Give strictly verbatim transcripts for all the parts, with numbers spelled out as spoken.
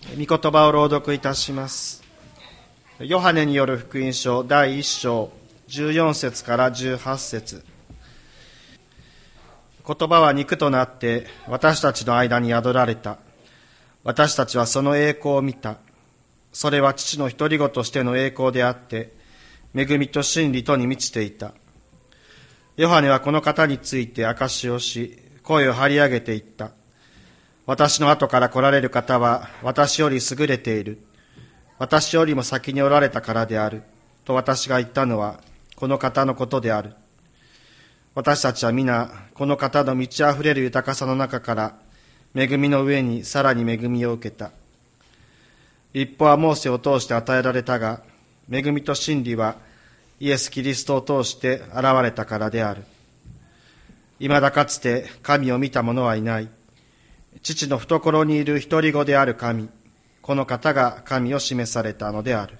御言葉を朗読いたします。ヨハネによる福音書だいいっ章じゅうよん節からじゅうはち節。言葉は肉となって私たちの間に宿られた。私たちはその栄光を見た。それは父の独り子としての栄光であって、恵みと真理とに満ちていた。ヨハネはこの方について証しをし、声を張り上げていった。私の後から来られる方は私より優れている。私よりも先におられたからである。と私が言ったのはこの方のことである。私たちは皆この方の満ち溢れる豊かさの中から恵みの上にさらに恵みを受けた。立法はモーセを通して与えられたが、恵みと真理はイエス・キリストを通して現れたからである。いまだかつて神を見た者はいない。父の懐にいる独り子である神、この方が神を示されたのである。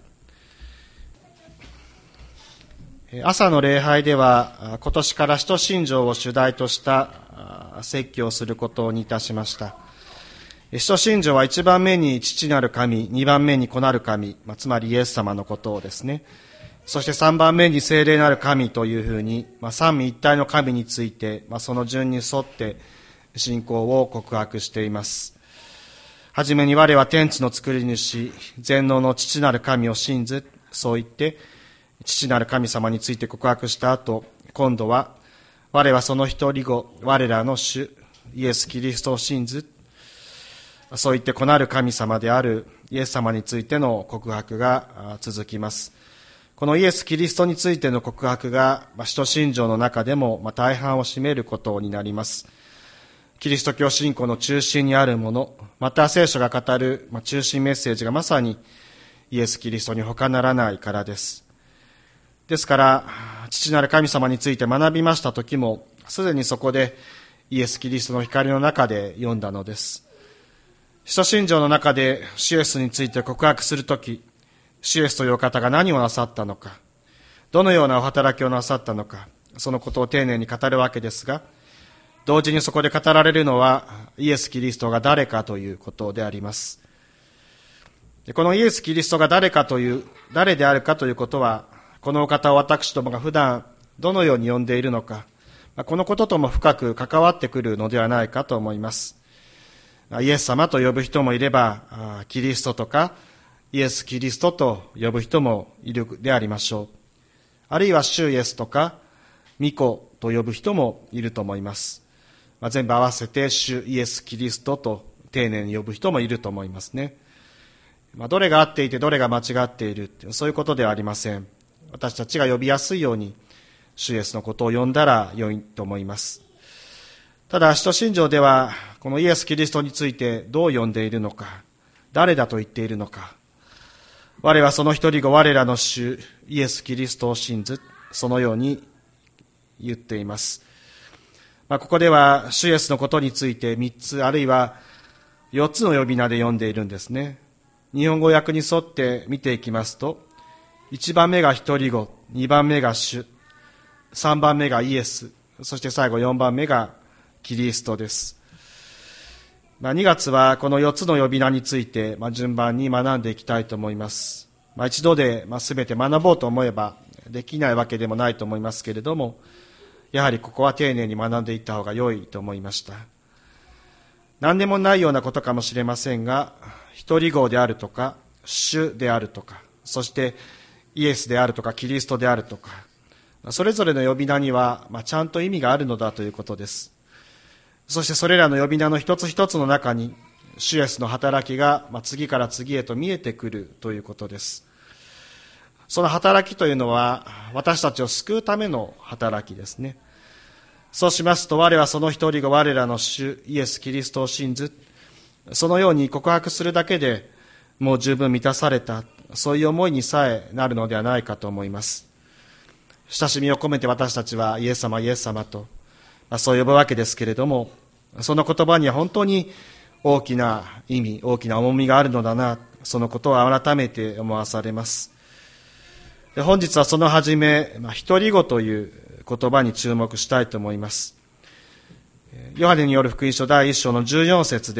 朝の礼拝では今年から使徒信条を主題とした説教をすることにいたしました。使徒信条はいちばんめに父なる神、にばんめに子なる神、つまりイエス様のことをですね、そしてさんばんめに聖霊なる神というふうに、三位一体の神についてその順に沿って信仰を告白しています。はじめに我は天地の作り主、全能の父なる神を信ず、そう言って父なる神様について告白した後、今度は我はその一人子、我らの主イエス・キリストを信ず、そう言って子なる神様であるイエス様についての告白が続きます。このイエス・キリストについての告白が使徒信条の中でも大半を占めることになります。キリスト教信仰の中心にあるもの、また聖書が語る中心メッセージがまさにイエス・キリストに他ならないからです。ですから父なる神様について学びました時も、すでにそこでイエス・キリストの光の中で読んだのです。使徒信条の中で主イエスについて告白するとき、主イエスという方が何をなさったのか、どのようなお働きをなさったのか、そのことを丁寧に語るわけですが、同時にそこで語られるのはイエス・キリストが誰かということであります。このイエス・キリストが誰かという、誰であるかということは、このお方を私どもが普段どのように呼んでいるのか、このこととも深く関わってくるのではないかと思います。イエス様と呼ぶ人もいれば、キリストとかイエス・キリストと呼ぶ人もいるでありましょう。あるいは主イエスとか御子と呼ぶ人もいると思います。まあ、全部合わせて主イエス・キリストと丁寧に呼ぶ人もいると思いますね。まあ、どれが合っていてどれが間違っているって、そういうことではありません。私たちが呼びやすいように主イエスのことを呼んだら良いと思います。ただ使徒信条ではこのイエス・キリストについてどう呼んでいるのか、誰だと言っているのか、我はその一人子、我らの主イエス・キリストを信ず、そのように言っています。まあ、ここでは主イエスのことについてみっつあるいはよっつの呼び名で呼んでいるんですね。日本語訳に沿って見ていきますと、いちばんめが一人子、にばんめが主、さんばんめがイエス、そして最後よんばんめがキリストです。まあ、にがつはこのよっつの呼び名について、まあ、順番に学んでいきたいと思います。まあ、一度で、まあ、全て学ぼうと思えばできないわけでもないと思いますけれども、やはりここは丁寧に学んでいった方が良いと思いました。何でもないようなことかもしれませんが、一人子であるとか主であるとか、そしてイエスであるとかキリストであるとか、それぞれの呼び名には、まあ、ちゃんと意味があるのだということです。そしてそれらの呼び名の一つ一つの中に主イエスの働きが、まあ、次から次へと見えてくるということです。その働きというのは私たちを救うための働きですね。そうしますと、我はその一人が我らの主イエス・キリストを信ず、そのように告白するだけでもう十分満たされた、そういう思いにさえなるのではないかと思います。親しみを込めて私たちはイエス様イエス様と、まあ、そう呼ぶわけですけれども、その言葉には本当に大きな意味、大きな重みがあるのだな、そのことを改めて思わされます。で、本日はその初め、まあ、一人子という言葉に注目したいと思います。ヨハネによる福音書だいいっ章のじゅうよん節で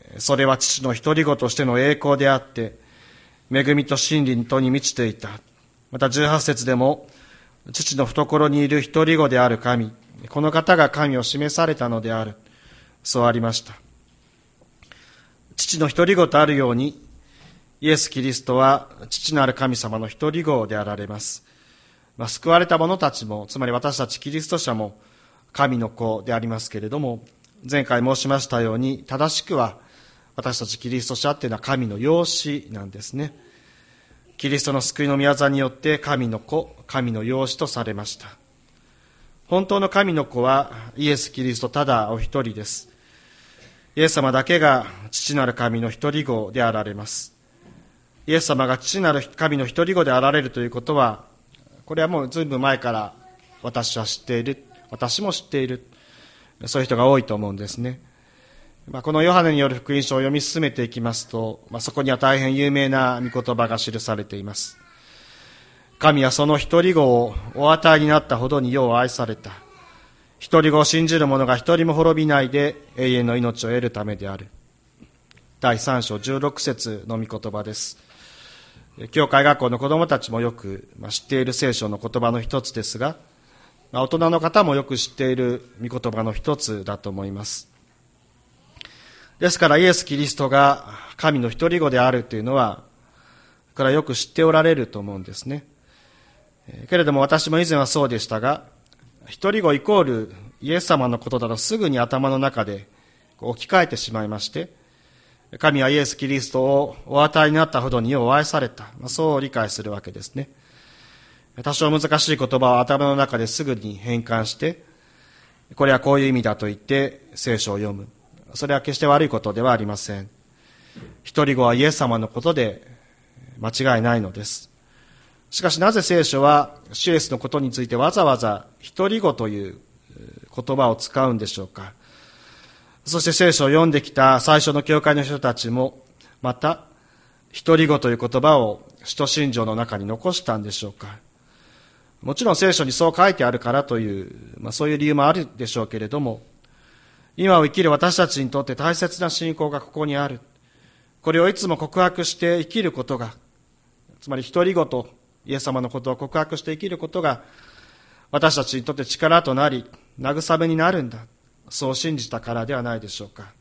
それは父の独り子としての栄光であって、恵みと真理とに満ちていた。またじゅうはち節でも、父の懐にいる独り子である神、この方が神を示されたのである。そうありました。父の独り子とあるように、イエス・キリストは父なる神様の独り子であられます。まあ、救われた者たちも、つまり私たちキリスト者も神の子でありますけれども、前回申しましたように、正しくは私たちキリスト者っていうのは神の養子なんですね。キリストの救いの御業によって神の子、神の養子とされました。本当の神の子はイエス・キリストただお一人です。イエス様だけが父なる神の独り子であられます。イエス様が父なる神の独り子であられるということは、これはもうずいぶん前から私は知っている、私も知っている、そういう人が多いと思うんですね。まあ、このヨハネによる福音書を読み進めていきますと、まあ、そこには大変有名な御言葉が記されています。神はその独り子をお与えになったほどに世を愛された。独り子を信じる者が一人も滅びないで永遠の命を得るためである。だいさん章じゅうろく節の御言葉です。教会学校の子供たちもよく知っている聖書の言葉の一つですが、大人の方もよく知っている御言葉の一つだと思います。ですからイエス・キリストが神の独り子であるというのは、これはよく知っておられると思うんですね。けれども私も以前はそうでしたが、独り子イコールイエス様のことだとすぐに頭の中で置き換えてしまいまして、神はイエス・キリストをお与えになったほどに世を愛された。そう理解するわけですね。多少難しい言葉を頭の中ですぐに変換して、これはこういう意味だと言って聖書を読む。それは決して悪いことではありません。独り子はイエス様のことで間違いないのです。しかしなぜ聖書は主イエスのことについてわざわざ独り子という言葉を使うんでしょうか。そして聖書を読んできた最初の教会の人たちもまた独り子という言葉を使徒信条の中に残したんでしょうか。もちろん聖書にそう書いてあるからという、まあ、そういう理由もあるでしょうけれども、今を生きる私たちにとって大切な信仰がここにある。これをいつも告白して生きることが、つまり独り子とイエス様のことを告白して生きることが私たちにとって力となり慰めになるんだ。そう信じたからではないでしょうか。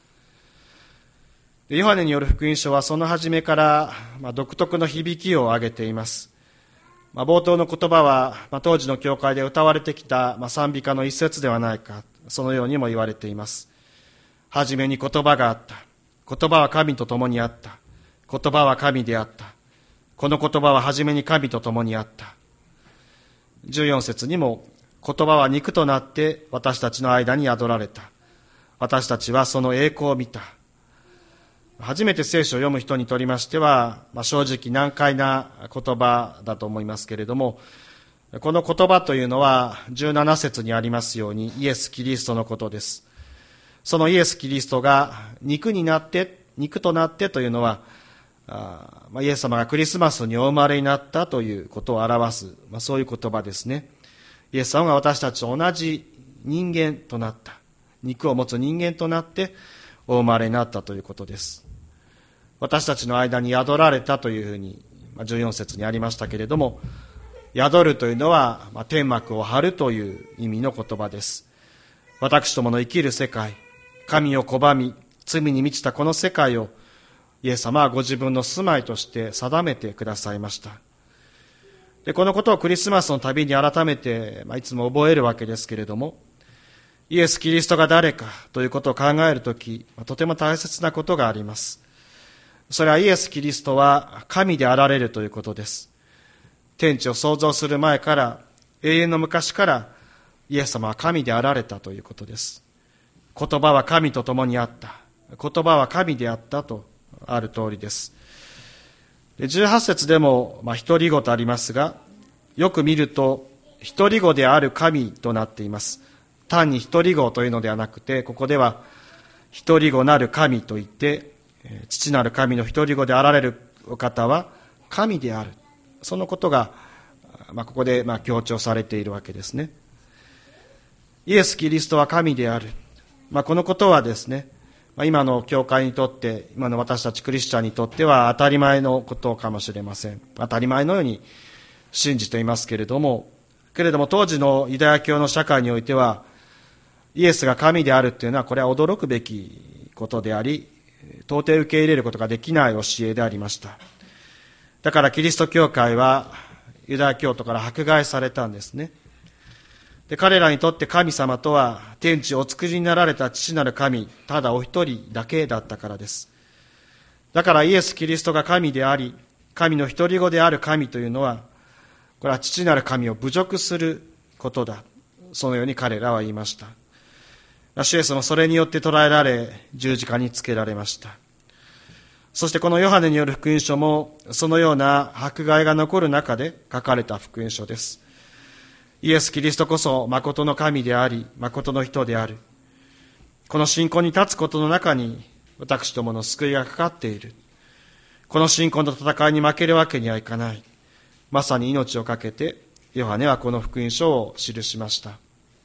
ヨハネによる福音書はその初めから、まあ、独特の響きを上げています。まあ、冒頭の言葉は、まあ、当時の教会で歌われてきた、まあ、賛美歌の一節ではないか、そのようにも言われています。はじめに言葉があった。言葉は神と共にあった。言葉は神であった。この言葉ははじめに神と共にあった。じゅうよん節にも、言葉は肉となって私たちの間に宿られた。私たちはその栄光を見た。初めて聖書を読む人にとりましては、まあ、正直難解な言葉だと思いますけれども、この言葉というのはじゅうなな節にありますようにイエス・キリストのことです。そのイエス・キリストが肉になって、肉となってというのは、あまあ、イエス様がクリスマスにお生まれになったということを表す、まあ、そういう言葉ですね。イエス様が私たちと同じ人間となった。肉を持つ人間となってお生まれになったということです。私たちの間に宿られたというふうにじゅうよん節にありましたけれども、宿るというのは、まあ、天幕を張るという意味の言葉です。私どもの生きる世界、神を拒み、罪に満ちたこの世界をイエス様はご自分の住まいとして定めてくださいました。で、このことをクリスマスのたびに改めて、まあ、いつも覚えるわけですけれども、イエス・キリストが誰かということを考えるとき、まあ、とても大切なことがあります。それはイエス・キリストは神であられるということです。天地を創造する前から、永遠の昔からイエス様は神であられたということです。言葉は神と共にあった。言葉は神であったとある通りです。じゅうはち節でも、まあ、独り子とありますが、よく見ると、独り子である神となっています。単に独り子というのではなくて、ここでは、独り子なる神と言って、父なる神の独り子であられるお方は、神である。そのことが、まあ、ここでまあ強調されているわけですね。イエス・キリストは神である。まあ、このことはですね、 今の教会にとって、今の私たちクリスチャンにとっては当たり前のことかもしれません。当たり前のように信じていますけれども、けれども当時のユダヤ教の社会においては、イエスが神であるというのは、これは驚くべきことであり、到底受け入れることができない教えでありました。だからキリスト教会はユダヤ教徒から迫害されたんですね。で、彼らにとって神様とは天地をお作りになられた父なる神、ただお一人だけだったからです。だからイエス・キリストが神であり、神の一人子である神というのは、これは父なる神を侮辱することだ。そのように彼らは言いました。主イエスもそれによって捕らえられ、十字架につけられました。そしてこのヨハネによる福音書も、そのような迫害が残る中で書かれた福音書です。イエス・キリストこそ誠の神であり、誠の人である。この信仰に立つことの中に、私どもの救いがかかっている。この信仰の戦いに負けるわけにはいかない。まさに命をかけて、ヨハネはこの福音書を記しました。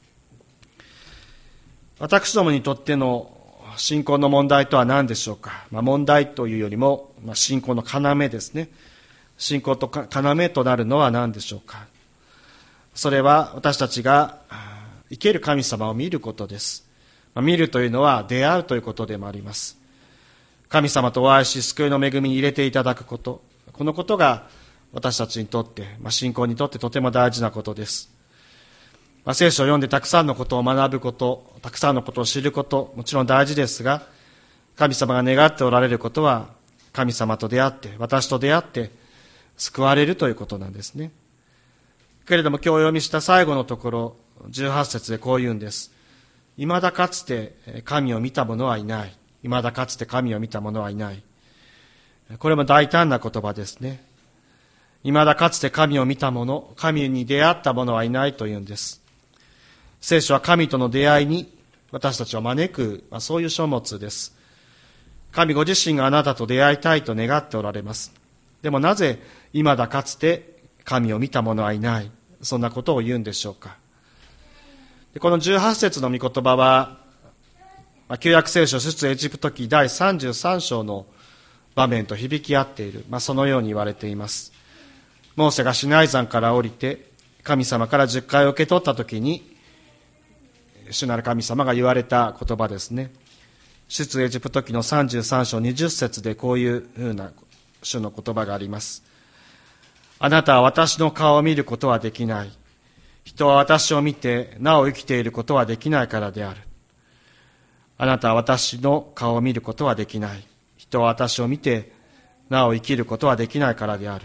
私どもにとっての信仰の問題とは何でしょうか。まあ、問題というよりも、まあ、信仰の要ですね。信仰と要となるのは何でしょうか。それは私たちが生ける神様を見ることです。まあ、見るというのは出会うということでもあります。神様とお会いし、救いの恵みに入れていただくこと。このことが私たちにとって、まあ、信仰にとってとても大事なことです。まあ、聖書を読んでたくさんのことを学ぶこと、たくさんのことを知ること、もちろん大事ですが、神様が願っておられることは、神様と出会って、私と出会って、救われるということなんですね。けれども今日お読みした最後のところ、じゅうはち節でこう言うんです。未だかつて神を見た者はいない。未だかつて神を見た者はいない。これも大胆な言葉ですね。未だかつて神を見た者、神に出会った者はいないというんです。聖書は神との出会いに私たちを招く、まあ、そういう書物です。神ご自身があなたと出会いたいと願っておられます。でもなぜ未だかつて神を見た者はいない、そんなことを言うんでしょうか。でこのじゅうはち節の御言葉は、まあ、旧約聖書出エジプト記だいさんじゅうさん章の場面と響き合っている、まあ、そのように言われています。モーセがシナイ山から降りて神様から十戒を受け取ったときに、主なる神様が言われた言葉ですね。出エジプト記のさんじゅうさん章にじゅっ節でこういうふうな主の言葉があります。あなたは私の顔を見ることはできない。人は私を見てなお生きていることはできないからである。あなたは私の顔を見ることはできない。人は私を見てなお生きることはできないからである。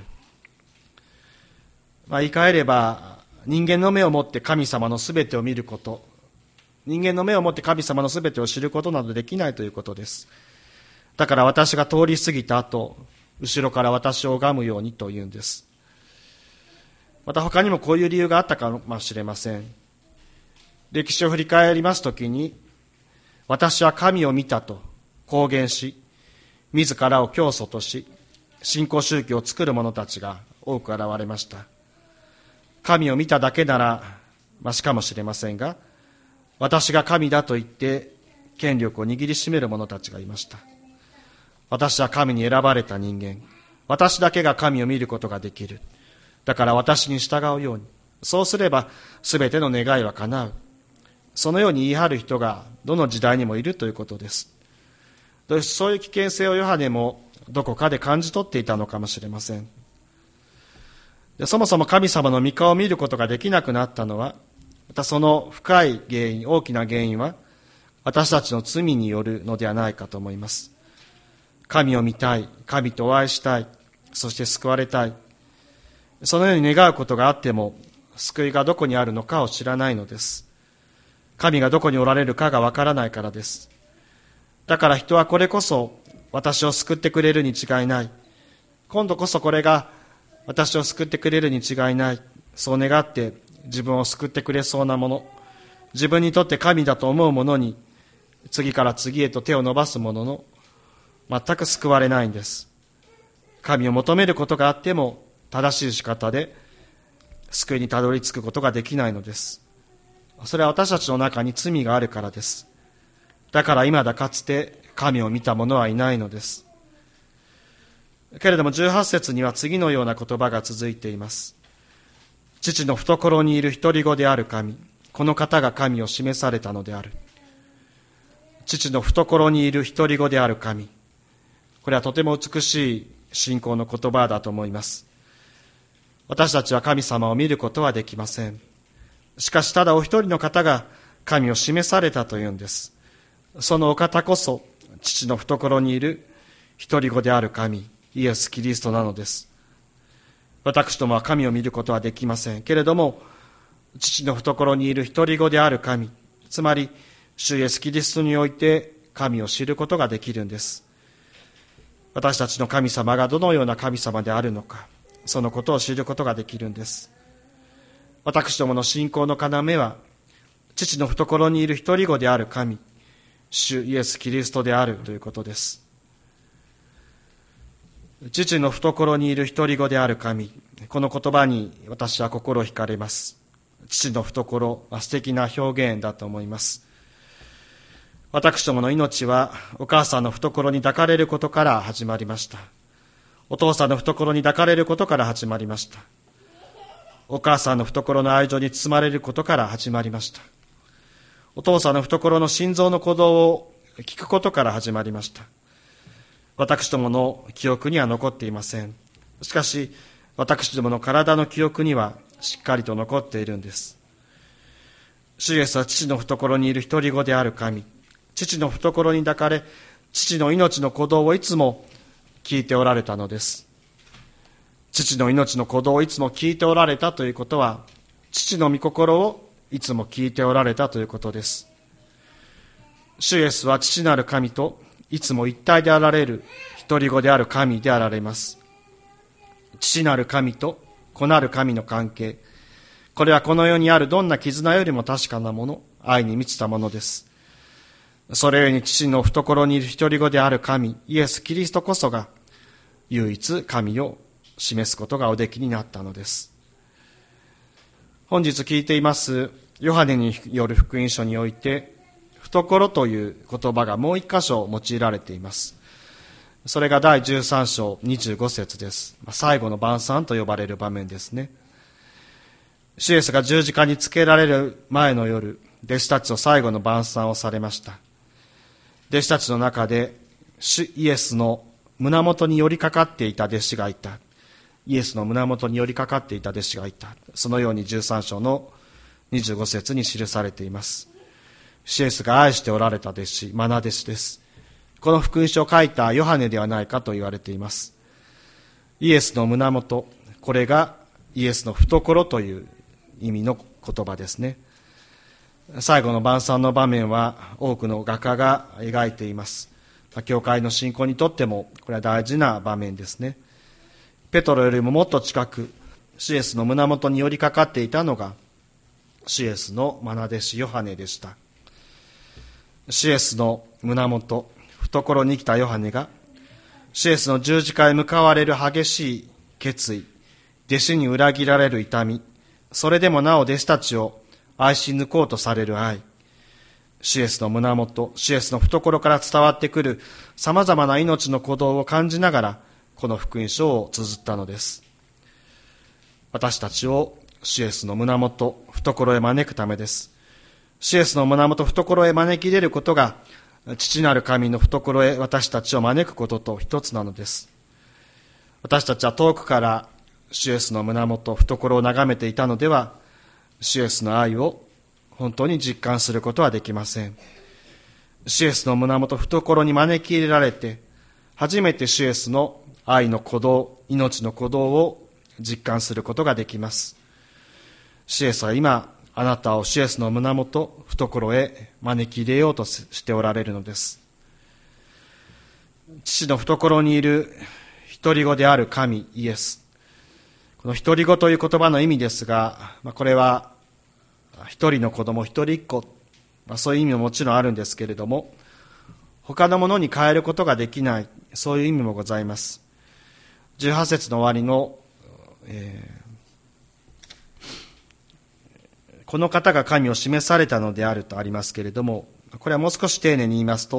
まあ、言い換えれば、人間の目を持って神様のすべてを見ること、人間の目を持って神様のすべてを知ることなどできないということです。だから私が通り過ぎた後、後ろから私を拝むようにと言うんです。また他にもこういう理由があったかもしれません。歴史を振り返りますときに、私は神を見たと公言し、自らを教祖とし、新興宗教を作る者たちが多く現れました。神を見ただけならましかもしれませんが、私が神だと言って権力を握りしめる者たちがいました。私は神に選ばれた人間。私だけが神を見ることができる。だから私に従うように。そうすれば全ての願いは叶う。そのように言い張る人がどの時代にもいるということです。そういう危険性をヨハネもどこかで感じ取っていたのかもしれません。でそもそも神様の御顔を見ることができなくなったのは、またその深い原因、大きな原因は私たちの罪によるのではないかと思います。神を見たい、神とお会いしたい、そして救われたい。そのように願うことがあっても、救いがどこにあるのかを知らないのです。神がどこにおられるかがわからないからです。だから人はこれこそ私を救ってくれるに違いない。今度こそこれが私を救ってくれるに違いない。そう願って自分を救ってくれそうなもの、自分にとって神だと思うものに次から次へと手を伸ばすものの、全く救われないんです。神を求めることがあっても正しい仕方で救いにたどり着くことができないのです。それは私たちの中に罪があるからです。だから今だかつて神を見た者はいないのです。けれどもじゅうはち節には次のような言葉が続いています。父の懐にいる独り子である神、この方が神を示されたのである。父の懐にいる独り子である神、これはとても美しい信仰の言葉だと思います。私たちは神様を見ることはできません。しかしただお一人の方が神を示されたというんです。そのお方こそ父の懐にいる独り子である神、イエス・キリストなのです。私どもは神を見ることはできませんけれども、父の懐にいる独り子である神、つまり主イエス・キリストにおいて神を知ることができるんです。私たちの神様がどのような神様であるのか、そのことを知ることができるんです。私どもの信仰の要は、父の懐にいる独り子である神、主イエス・キリストであるということです。父の懐にいる独り子である神、この言葉に私は心惹かれます。父の懐は素敵な表現だと思います。私どもの命はお母さんの懐に抱かれることから始まりました。お父さんの懐に抱かれることから始まりました。お母さんの懐の愛情に包まれることから始まりました。お父さんの懐の心臓の鼓動を聞くことから始まりました。私どもの記憶には残っていません。しかし、私どもの体の記憶にはしっかりと残っているんです。主イエスは父の懐にいる独り子である神、父の懐に抱かれ、父の命の鼓動をいつも聞いておられたのです。父の命の鼓動をいつも聞いておられたということは、父の御心をいつも聞いておられたということです。主イエスは父なる神といつも一体であられる独り子である神であられます。父なる神と子なる神の関係、これはこの世にあるどんな絆よりも確かなもの、愛に満ちたものです。それゆえに父の懐にいる独り子である神、イエス・キリストこそが唯一神を示すことがおできになったのです。本日聞いていますヨハネによる福音書において、懐という言葉がもう一箇所用いられています。それが第じゅうさん章にじゅうご節です。最後の晩餐と呼ばれる場面ですね。主イエスが十字架につけられる前の夜、弟子たちと最後の晩餐をされました。弟子たちの中で主イエスの胸元に寄りかかっていた弟子がいた。イエスの胸元に寄りかかっていた弟子がいた。そのようにじゅうさん章のにじゅうご節に記されています。主イエスが愛しておられた弟子、愛弟子です。この福音書を書いたヨハネではないかと言われています。イエスの胸元、これがイエスの懐という意味の言葉ですね。最後の晩餐の場面は多くの画家が描いています。教会の信仰にとってもこれは大事な場面ですね。ペトロよりももっと近く主イエスの胸元に寄りかかっていたのが主イエスの愛弟子ヨハネでした。主イエスの胸元、懐に来たヨハネが主イエスの十字架へ向かわれる激しい決意、弟子に裏切られる痛み、それでもなお弟子たちを愛し抜こうとされる愛、主イエスの胸元、主イエスの懐から伝わってくるさまざまな命の鼓動を感じながらこの福音書を綴ったのです。私たちを主イエスの胸元、懐へ招くためです。主イエスの胸元、懐へ招き入れることが父なる神の懐へ私たちを招くことと一つなのです。私たちは遠くから主イエスの胸元、懐を眺めていたのでは、主イエスの愛を本当に実感することはできません。主イエスの胸元、懐に招き入れられて、初めて主イエスの愛の鼓動、命の鼓動を実感することができます。主イエスは今、あなたを主イエスの胸元、懐へ招き入れようとしておられるのです。父の懐にいる独り子である神イエス。この独り子という言葉の意味ですが、これは一人の子供、一人っ子、そういう意味ももちろんあるんですけれども、他のものに変えることができない、そういう意味もございます。じゅうはち節の終わりの、えーこの方が神を示されたのであるとありますけれども、これはもう少し丁寧に言いますと、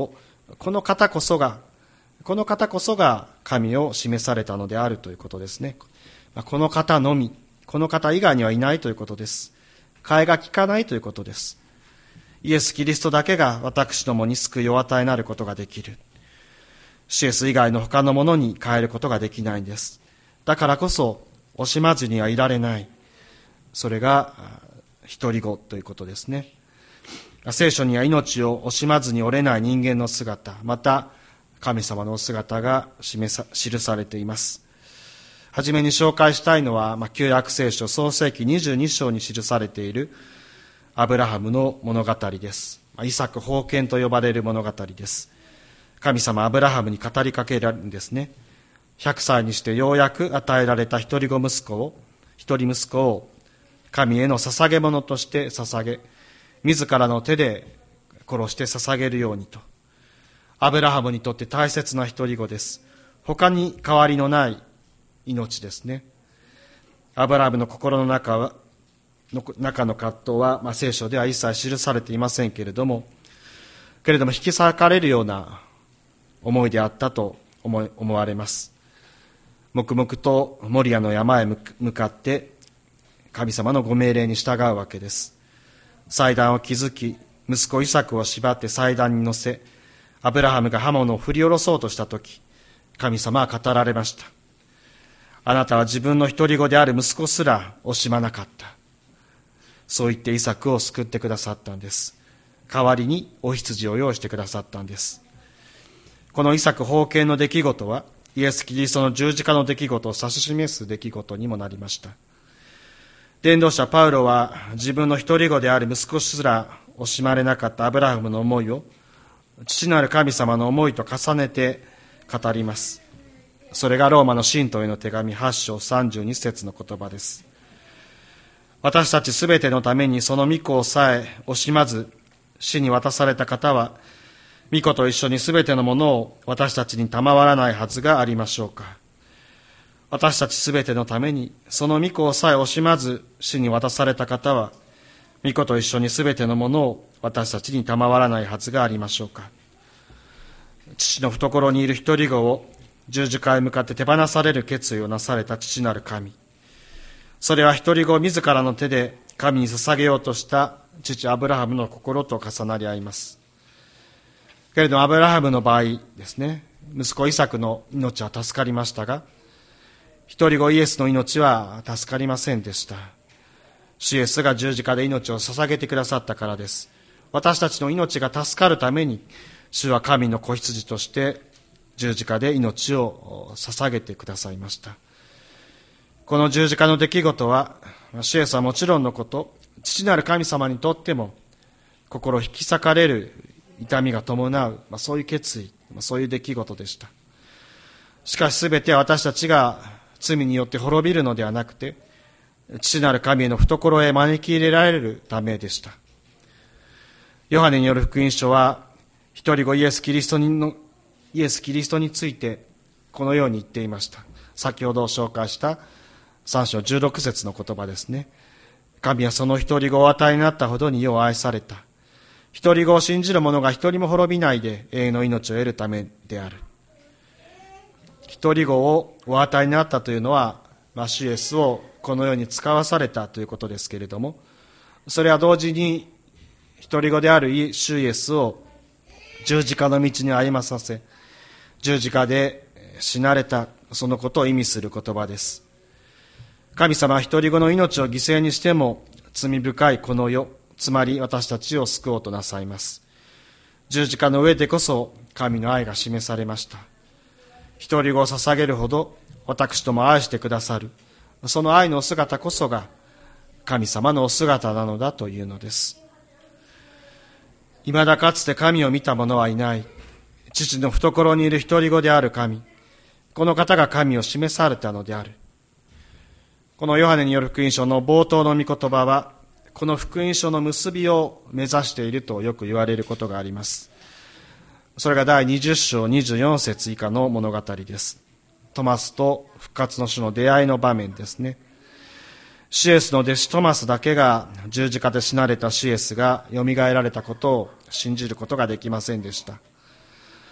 この方こそが、この方こそが神を示されたのであるということですね。この方のみ、この方以外にはいないということです。替えが利かないということです。イエス・キリストだけが私どもに救いを与えなることができる。シエス以外の他のものに変えることができないんです。だからこそ惜しまずにはいられない。それが独り子ということですね。聖書には命を惜しまずに折れない人間の姿、また神様のお姿が示さ記されています。はじめに紹介したいのは、まあ、旧約聖書創世記にじゅうに章に記されているアブラハムの物語です。イサク封建と呼ばれる物語です。神様アブラハムに語りかけられるんですね。ひゃくさいにしてようやく与えられた一人子息子を、一人息子を神への捧げ物として捧げ、自らの手で殺して捧げるようにと。アブラハムにとって大切な一人子です。他に代わりのない命ですね。アブラハムの心の中はの中の葛藤は、まあ、聖書では一切記されていませんけれども、けれども引き裂かれるような思いであったと思い思われます。黙々とモリアの山へ向かって神様のご命令に従うわけです。祭壇を築き、息子イサクを縛って祭壇に乗せ、アブラハムが刃物を振り下ろそうとしたとき、神様は語られました。あなたは自分の独り子である息子すら惜しまなかった。そう言ってイサクを救ってくださったんです。代わりにお羊を用意してくださったんです。このイサク封建の出来事は、イエス・キリストの十字架の出来事を指し示す出来事にもなりました。伝道者パウロは自分の独り子である息子すら惜しまれなかったアブラハムの思いを父なる神様の思いと重ねて語ります。それがローマの信徒への手紙はち章さんじゅうに節の言葉です。私たちすべてのためにその御子をさえ惜しまず死に渡された方は、御子と一緒にすべてのものを私たちに賜らないはずがありましょうか。私たちすべてのためにその御子をさえ惜しまず死に渡された方は、御子と一緒にすべてのものを私たちに賜らないはずがありましょうか。父の懐にいる一人子を十字架へ向かって手放される決意をなされた父なる神。それは一人子を自らの手で神に捧げようとした父アブラハムの心と重なり合います。けれどもアブラハムの場合ですね、息子イサクの命は助かりましたが、一人子イエスの命は助かりませんでした。主イエスが十字架で命を捧げてくださったからです。私たちの命が助かるために、主は神の子羊として十字架で命を捧げてくださいました。この十字架の出来事は、主イエスはもちろんのこと、父なる神様にとっても心引き裂かれる痛みが伴う、まあ、そういう決意、まあ、そういう出来事でした。しかしすべては私たちが罪によって滅びるのではなくて、父なる神への懐へ招き入れられるためでした。ヨハネによる福音書は、一人子イエス・キリストにのイエス・キリストについてこのように言っていました。先ほど紹介したさん章じゅうろく節の言葉ですね。神はその一人子をお与えになったほどに世を愛された。一人子を信じる者が一人も滅びないで永遠の命を得るためである。一人子をお与えになったというのは、まあ、主イエスをこの世に使わされたということですけれども、それは同時に一人子である主イエスを十字架の道に歩まさせ、十字架で死なれた、そのことを意味する言葉です。神様は一人子の命を犠牲にしても罪深いこの世、つまり私たちを救おうとなさいます。十字架の上でこそ神の愛が示されました。一人子を捧げるほど私とも愛してくださる、その愛のお姿こそが神様のお姿なのだというのです。未だかつて神を見た者はいない。父の懐にいる一人子である神。この方が神を示されたのである。このヨハネによる福音書の冒頭の御言葉は、この福音書の結びを目指しているとよく言われることがあります。それが第にじゅっ章にじゅうよん節以下の物語です。トマスと復活の主の出会いの場面ですね。シエスの弟子トマスだけが十字架で死なれたシエスがよみがえられたことを信じることができませんでした。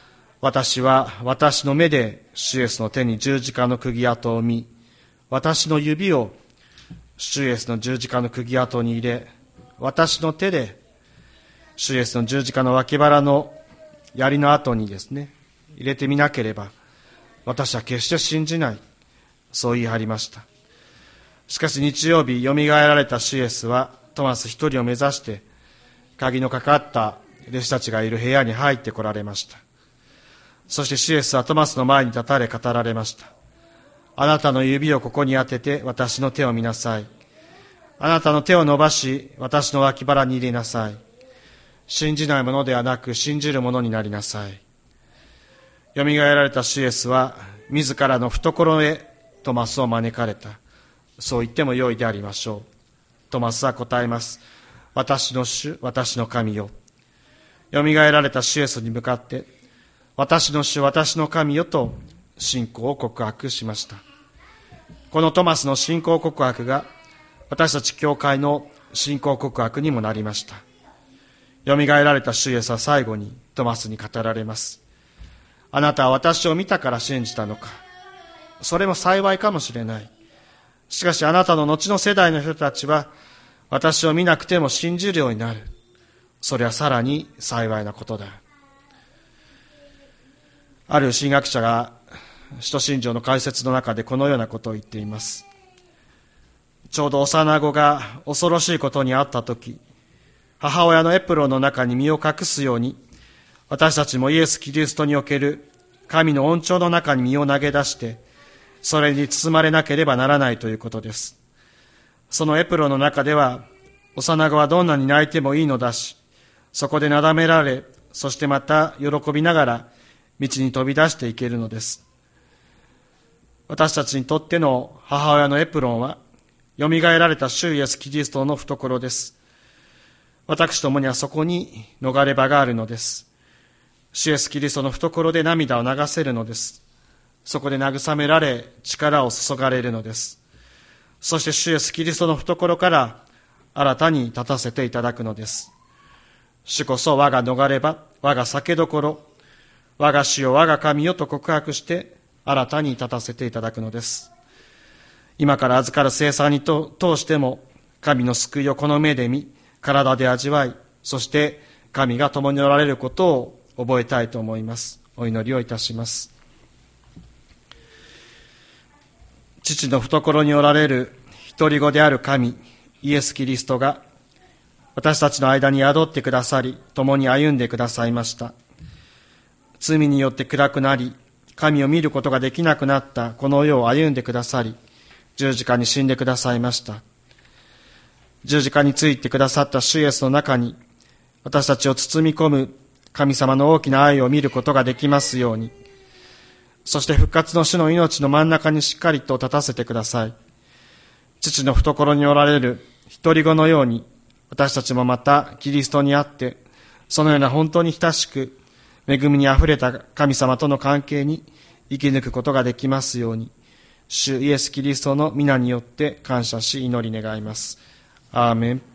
私は私の目で主イエスの手に十字架の釘跡を見、私の指を主イエスの十字架の釘跡に入れ、私の手で主イエスの十字架の脇腹の槍の跡にですね、入れてみなければ、私は決して信じない。そう言い張りました。しかし日曜日、よみがえられた主イエスは、トマス一人を目指して、鍵のかかった弟子たちがいる部屋に入って来られました。そして主イエスはトマスの前に立たれ語られました。あなたの指をここに当てて私の手を見なさい。あなたの手を伸ばし私の脇腹に入れなさい。信じないものではなく信じるものになりなさい。よみがえられた主イエスは自らの懐へトマスを招かれた。そう言ってもよいでありましょう。トマスは答えます。私の主、私の神よ。よみがえられた主イエスに向かって私の主、私の神よと信仰を告白しました。このトマスの信仰告白が私たち教会の信仰告白にもなりました。よみがえられた主イエスは最後にトマスに語られます。あなたは私を見たから信じたのか。それも幸いかもしれない。しかしあなたの後の世代の人たちは私を見なくても信じるようになる。それはさらに幸いなことだ。ある神学者が使徒信条の解説の中でこのようなことを言っています。ちょうど幼子が恐ろしいことにあったとき、母親のエプロンの中に身を隠すように、私たちもイエス・キリストにおける神の恩寵の中に身を投げ出して、それに包まれなければならないということです。そのエプロンの中では、幼子はどんなに泣いてもいいのだし、そこでなだめられ、そしてまた喜びながら道に飛び出していけるのです。私たちにとっての母親のエプロンは、よみがえられた主イエスキリストの懐です。私どもにはそこに逃れ場があるのです。主イエスキリストの懐で涙を流せるのです。そこで慰められ、力を注がれるのです。そして主イエスキリストの懐から新たに立たせていただくのです。主こそ我が逃れ場、我が酒どころ、我が主よ我が神よと告白して新たに立たせていただくのです。今から預かる聖餐に通しても神の救いをこの目で見、体で味わい、そして神が共におられることを覚えたいと思います。お祈りをいたします。父の懐におられる一人子である神イエス・キリストが私たちの間に宿ってくださり、共に歩んでくださいました。罪によって暗くなり、神を見ることができなくなったこの世を歩んでくださり、十字架に死んでくださいました。十字架についてくださった主イエスの中に、私たちを包み込む神様の大きな愛を見ることができますように、そして復活の主の命の真ん中にしっかりと立たせてください。父の懐におられる一人子のように、私たちもまたキリストにあって、そのような本当に親しく、恵みにあふれた神様との関係に生き抜くことができますように、主イエス・キリストの皆によって感謝し祈り願います。アーメン。